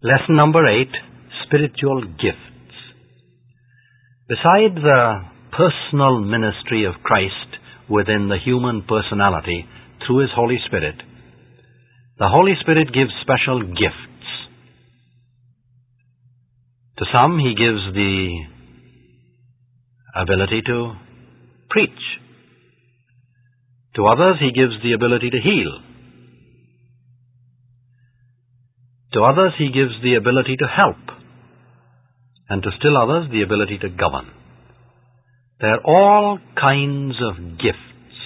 Lesson number 8, Spiritual Gifts. Besides the personal ministry of Christ within the human personality through His Holy Spirit, the Holy Spirit gives special gifts. To some, He gives the ability to preach. To others, He gives the ability to heal. To others, He gives the ability to help. And to still others, the ability to govern. There are all kinds of gifts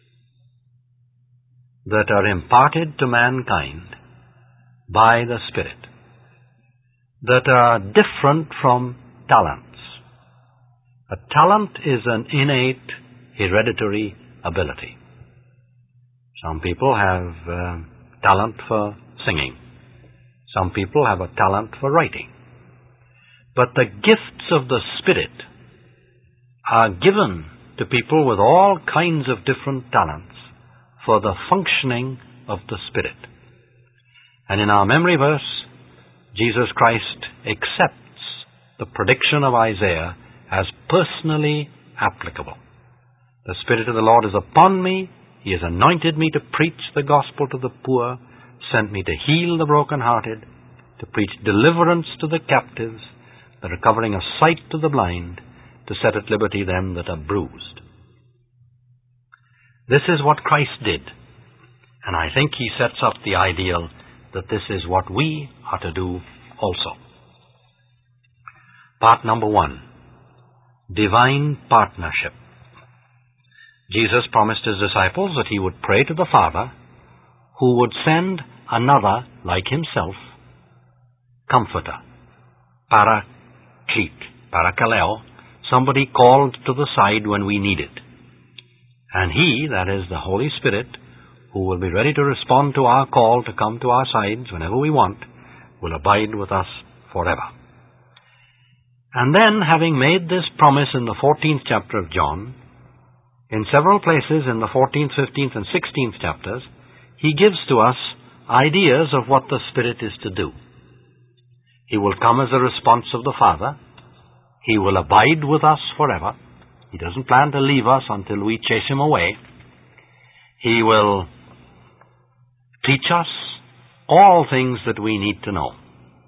that are imparted to mankind by the Spirit that are different from talents. A talent is an innate, hereditary ability. Some people have talent for singing. Some people have a talent for writing. But the gifts of the Spirit are given to people with all kinds of different talents for the functioning of the Spirit. And in our memory verse, Jesus Christ accepts the prediction of Isaiah as personally applicable. The Spirit of the Lord is upon me. He has anointed me to preach the gospel to the poor, sent me to heal the brokenhearted, to preach deliverance to the captives, the recovering of sight to the blind, to set at liberty them that are bruised. This is what Christ did, and I think He sets up the ideal that this is what we are to do also. Part number 1, Divine Partnership. Jesus promised His disciples that He would pray to the Father, who would send another like Himself, Comforter, Paraclete, Parakaleo, somebody called to the side when we need it. And He, that is the Holy Spirit, who will be ready to respond to our call to come to our sides whenever we want, will abide with us forever. And then, having made this promise in the 14th chapter of John, in several places in the 14th, 15th, and 16th chapters, He gives to us ideas of what the Spirit is to do. He will come as a response of the Father. He will abide with us forever. He doesn't plan to leave us until we chase Him away. He will teach us all things that we need to know.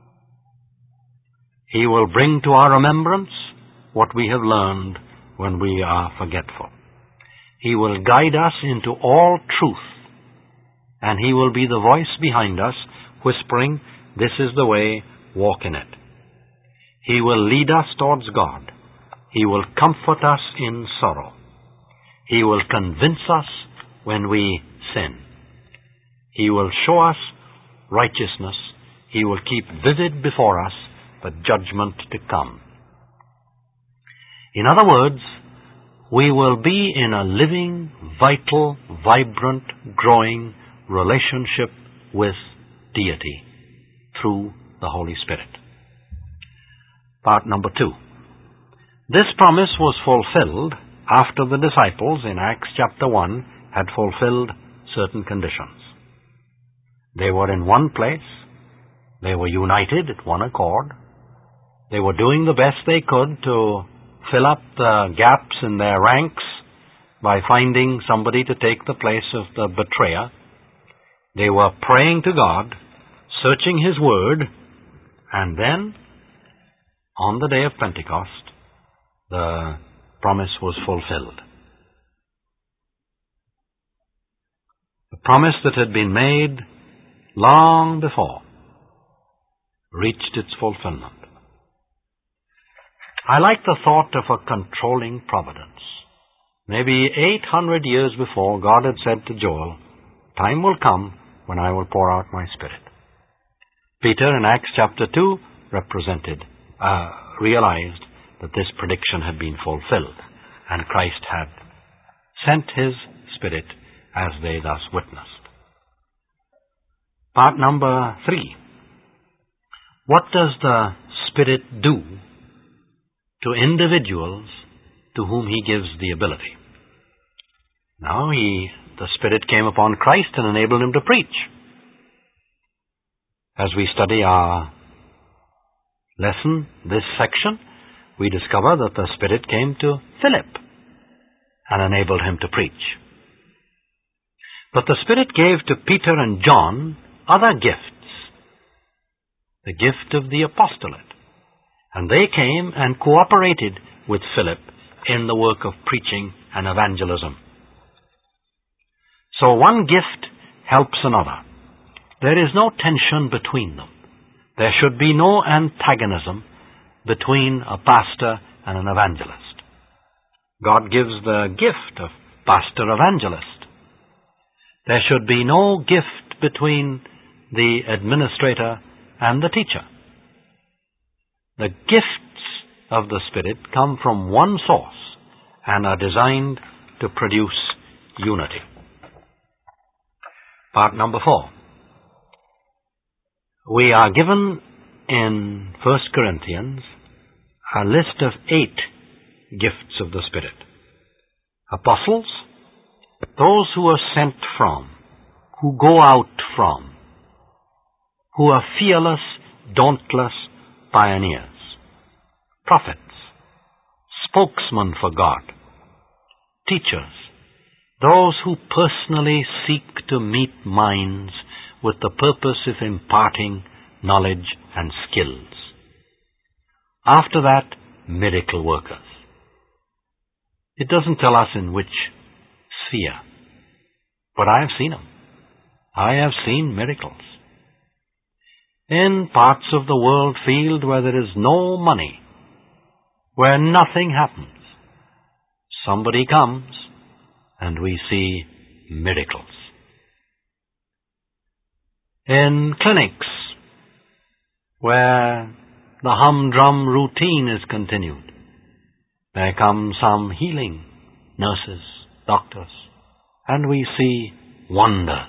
He will bring to our remembrance what we have learned when we are forgetful. He will guide us into all truth, and He will be the voice behind us, whispering, "This is the way, walk in it." He will lead us towards God. He will comfort us in sorrow. He will convince us when we sin. He will show us righteousness. He will keep vivid before us the judgment to come. In other words, we will be in a living, vital, vibrant, growing relationship with deity through the Holy Spirit. Part number 2. This promise was fulfilled after the disciples in Acts chapter 1 had fulfilled certain conditions. They were in one place. They were united at one accord. They were doing the best they could to fill up the gaps in their ranks by finding somebody to take the place of the betrayer. They were praying to God, searching His Word, and then, on the day of Pentecost, the promise was fulfilled. The promise that had been made long before reached its fulfillment. I like the thought of a controlling providence. Maybe 800 years before, God had said to Joel, "Time will come when I will pour out my Spirit." Peter in Acts chapter 2 realized that this prediction had been fulfilled, and Christ had sent His Spirit as they thus witnessed. Part number 3. What does the Spirit do to individuals to whom He gives the ability? Now, the Spirit came upon Christ and enabled Him to preach. As we study our lesson, this section, we discover that the Spirit came to Philip and enabled him to preach. But the Spirit gave to Peter and John other gifts, the gift of the apostolate, and they came and cooperated with Philip in the work of preaching and evangelism. So one gift helps another. There is no tension between them. There should be no antagonism between a pastor and an evangelist. God gives the gift of pastor-evangelist. There should be no gift between the administrator and the teacher. The gifts of the Spirit come from one source and are designed to produce unity. Part number 4. We are given in 1 Corinthians a list of 8 gifts of the Spirit. Apostles, those who are sent from, who go out from, who are fearless, dauntless pioneers. Prophets, spokesmen for God. Teachers, those who personally seek to meet minds with the purpose of imparting knowledge and skills. After that, miracle workers. It doesn't tell us in which sphere, but I have seen them. I have seen miracles. In parts of the world field where there is no money, where nothing happens, somebody comes and we see miracles. In clinics where the humdrum routine is continued, there come some healing nurses, doctors, and we see wonders.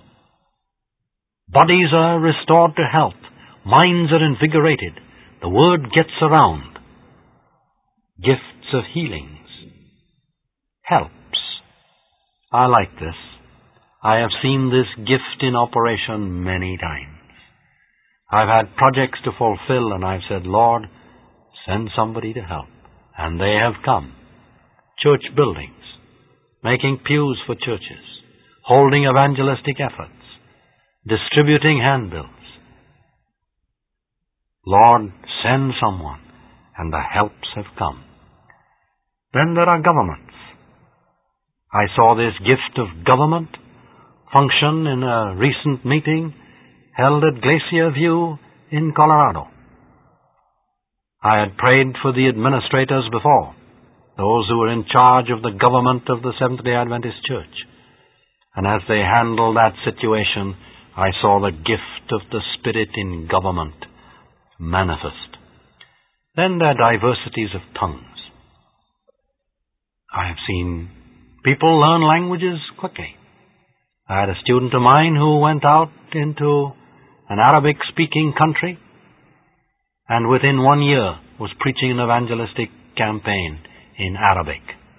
Bodies are restored to health. Minds are invigorated. The word gets around. Gifts of healings. Helps. I like this. I have seen this gift in operation many times. I've had projects to fulfill and I've said, Lord, send somebody to help. And they have come. Church buildings, making pews for churches, holding evangelistic efforts, distributing handbills. Lord, send someone, and the helps have come. Then there are governments. I saw this gift of government function in a recent meeting held at Glacier View in Colorado. I had prayed for the administrators before, those who were in charge of the government of the Seventh-day Adventist Church. And as they handled that situation, I saw the gift of the Spirit in government manifest. Then there are diversities of tongues. I have seen people learn languages quickly. I had a student of mine who went out into an Arabic-speaking country and within 1 year was preaching an evangelistic campaign in Arabic.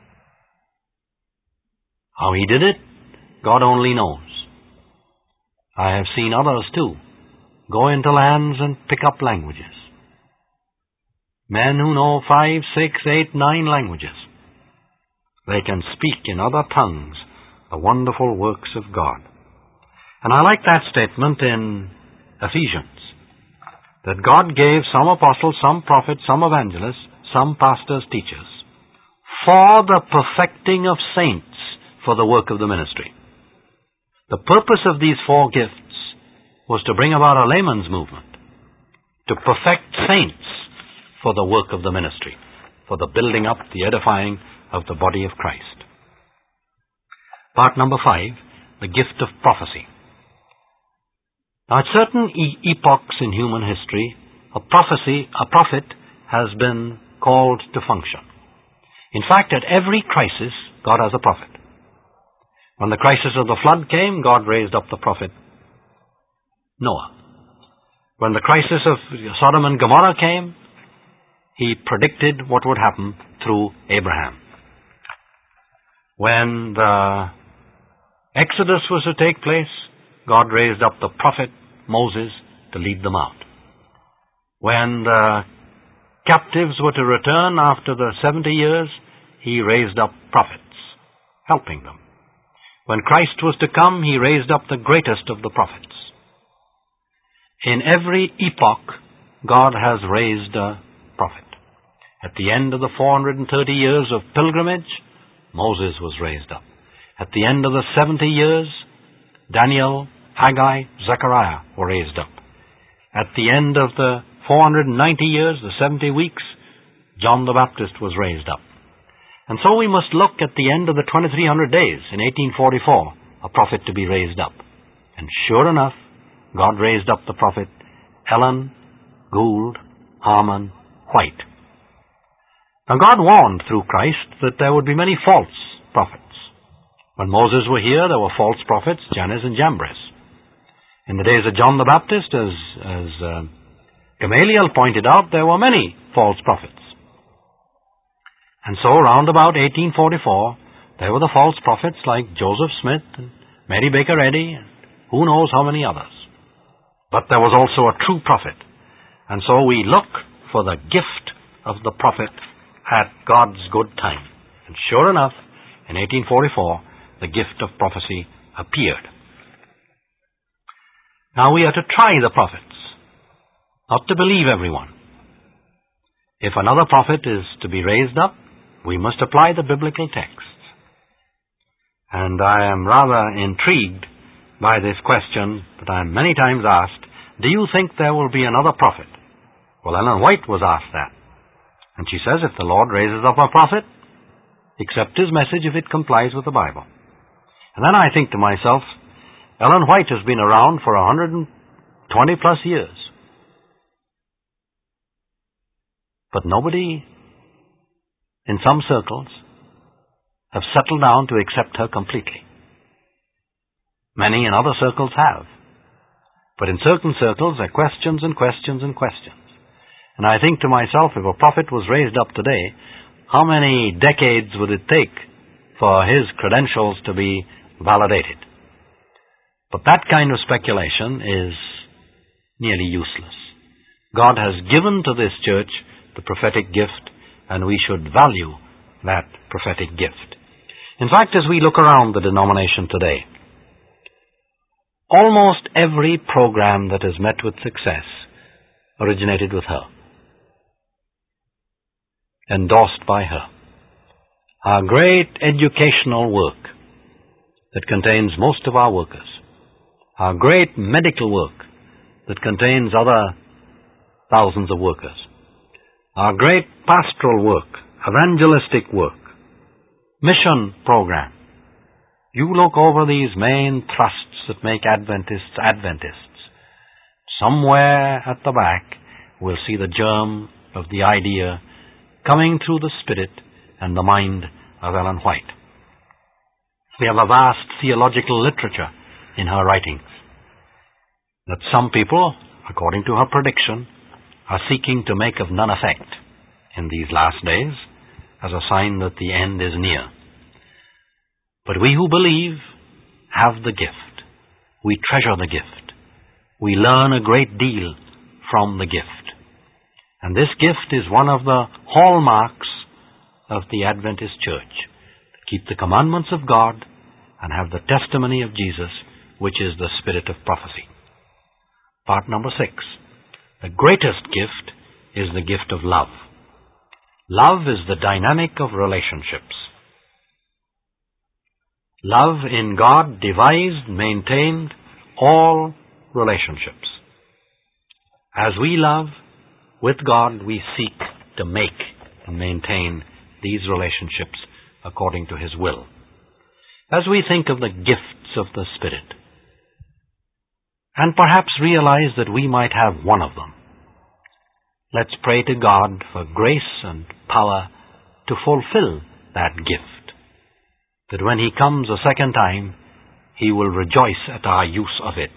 How he did it, God only knows. I have seen others too go into lands and pick up languages. Men who know 5, 6, 8, 9 languages. They can speak in other tongues the wonderful works of God. And I like that statement in Ephesians, that God gave some apostles, some prophets, some evangelists, some pastors, teachers, for the perfecting of saints for the work of the ministry. The purpose of these 4 gifts was to bring about a layman's movement, to perfect saints for the work of the ministry, for the building up, the edifying of the body of Christ. Part number 5, the gift of prophecy. Now, at certain epochs in human history, a prophet has been called to function. In fact, at every crisis, God has a prophet. When the crisis of the flood came, God raised up the prophet Noah. When the crisis of Sodom and Gomorrah came, he predicted what would happen through Abraham. When the Exodus was to take place, God raised up the prophet Moses to lead them out. When the captives were to return after the 70 years, he raised up prophets, helping them. When Christ was to come, he raised up the greatest of the prophets. In every epoch, God has raised a prophet. At the end of the 430 years of pilgrimage, Moses was raised up. At the end of the 70 years, Daniel, Haggai, Zechariah were raised up. At the end of the 490 years, the 70 weeks, John the Baptist was raised up. And so we must look at the end of the 2300 days in 1844, a prophet to be raised up. And sure enough, God raised up the prophet Ellen Gould Harmon White. Now God warned through Christ that there would be many false prophets. When Moses were here, there were false prophets, Jannes and Jambres. In the days of John the Baptist, as Gamaliel pointed out, there were many false prophets. And so, round about 1844, there were the false prophets like Joseph Smith and Mary Baker Eddy and who knows how many others. But there was also a true prophet. And so we look for the gift of the prophet at God's good time. And sure enough, in 1844, the gift of prophecy appeared. Now we are to try the prophets, not to believe everyone. If another prophet is to be raised up, we must apply the biblical texts. And I am rather intrigued by this question that I am many times asked, do you think there will be another prophet? Well, Ellen White was asked that. And she says, if the Lord raises up a prophet, accept his message if it complies with the Bible. And then I think to myself, Ellen White has been around for 120 plus years. But nobody in some circles have settled down to accept her completely. Many in other circles have. But in certain circles there are questions and questions and questions. And I think to myself, if a prophet was raised up today, how many decades would it take for his credentials to be validated? But that kind of speculation is nearly useless. God has given to this church the prophetic gift, and we should value that prophetic gift. In fact, as we look around the denomination today, almost every program that has met with success originated with her, endorsed by her. Our great educational work that contains most of our workers, our great medical work that contains other thousands of workers, our great pastoral work, evangelistic work, mission program. You look over these main thrusts that make Adventists Adventists. Somewhere at the back we'll see the germ of the idea coming through the spirit and the mind of Ellen White. We have a vast theological literature in her writings that some people, according to her prediction, are seeking to make of none effect in these last days as a sign that the end is near. But we who believe have the gift. We treasure the gift. We learn a great deal from the gift. And this gift is one of the hallmarks of the Adventist church. Keep the commandments of God and have the testimony of Jesus, which is the spirit of prophecy. Part number 6. The greatest gift is the gift of love. Love is the dynamic of relationships. Love in God devised, maintained all relationships. As we love, with God we seek to make and maintain these relationships according to His will. As we think of the gifts of the Spirit, and perhaps realize that we might have one of them, let's pray to God for grace and power to fulfill that gift, that when He comes a second time, He will rejoice at our use of it